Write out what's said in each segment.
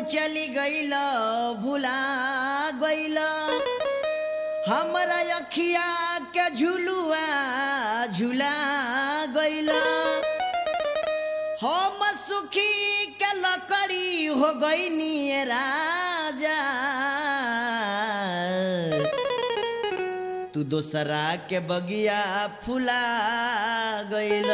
चली गईल भुला गईल हमरा अखिया के झुलुआ झुला गईल हम सुखी के लकड़ी हो गईनी राजा तू दोसरा के बगिया फुला गईल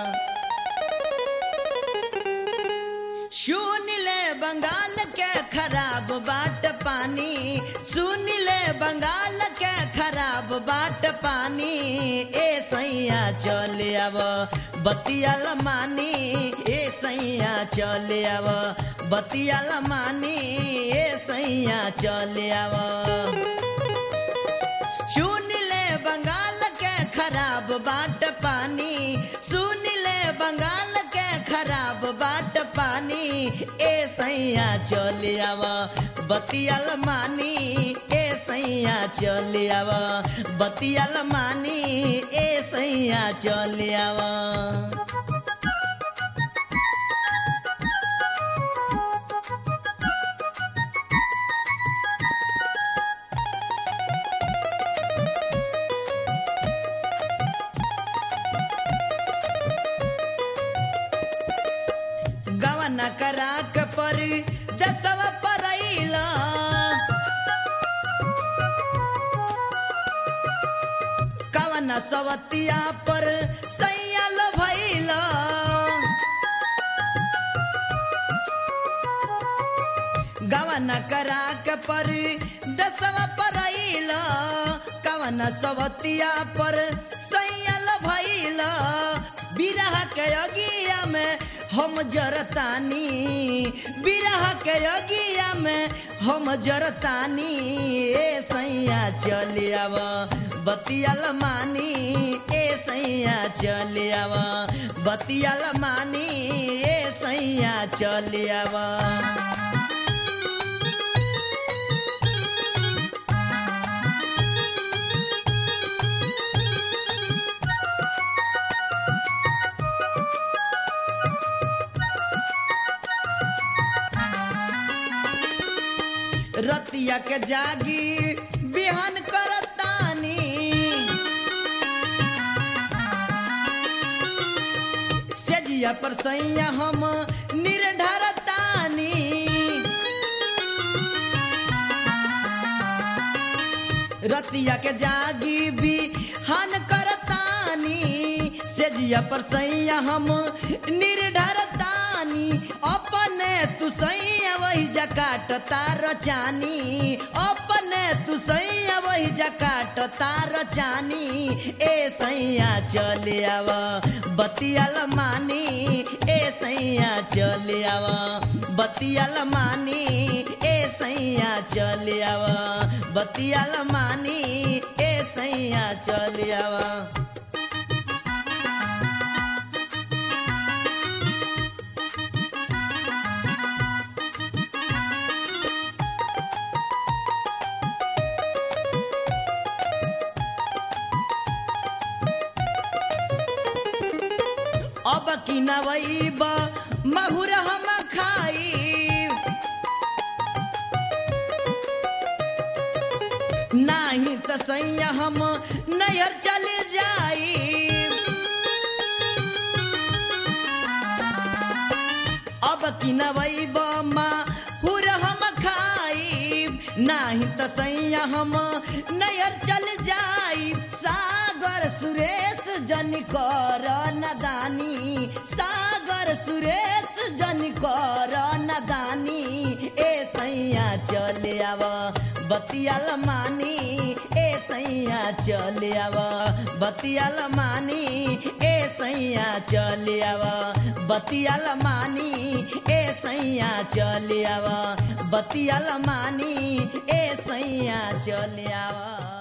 सुन ले बंगाल के खराब बाट पानी सुन ले बंगाल के खराब बाट पानी ए सैया चले आव बतियाल मानी ए सैया चले आव बतियाल मानी ए सैया चले आव सुन ले बंगाल के खराब बाट पानी सुन ले बंगाल के खराब बाट पानी ए सैया चले आव बतियाल मानी ए सैया चले आव बतियाल मानी ए सैया चले आव गवन करा के पर जसवा परैला कवन सवतिया पर सैयल भैला गवन करा के पर जसवा परैला कवन सवतिया पर सैयल भैला बिरह के अगिया में हम जरतानी बिरह के अगिया में हम जरतानी ए सैया चले आव बतियाल मानी ए सैया चले आव बतियाल मानी ए सैया चले आव रतिया के जागी बिहान करतानी सेजिया पर सैया हम निर्धरतानी रतिया के जागी बिहान करतानी सेजिया पर सैया हम निर्धरतानी अपने तू सैया वही जकाट तार चानी अपने तू सैया वही जकाट तार चानी ए सैया चले आव बतियाल मानी ए सैया चले आव बतियाल मानी ए सैया चले आव बतियाल मानी ए सैया चले आव अब की नवैब महुर हम खाई नाही त सैया हम नैहर चले जाई अब की नवैब महुर हम खाई नाही त सैया हम नैहर चले जाई सागर सुरेश जन कर नदानी सागर सुरेश जन कर नदानी ए सैया चले आव बतियाल मानी ए सैया चले आव बतियाल मानी ए सैया चले आव बतियाल मानी ए सैया चले आव बतियाल मानी ए सैया चले आव।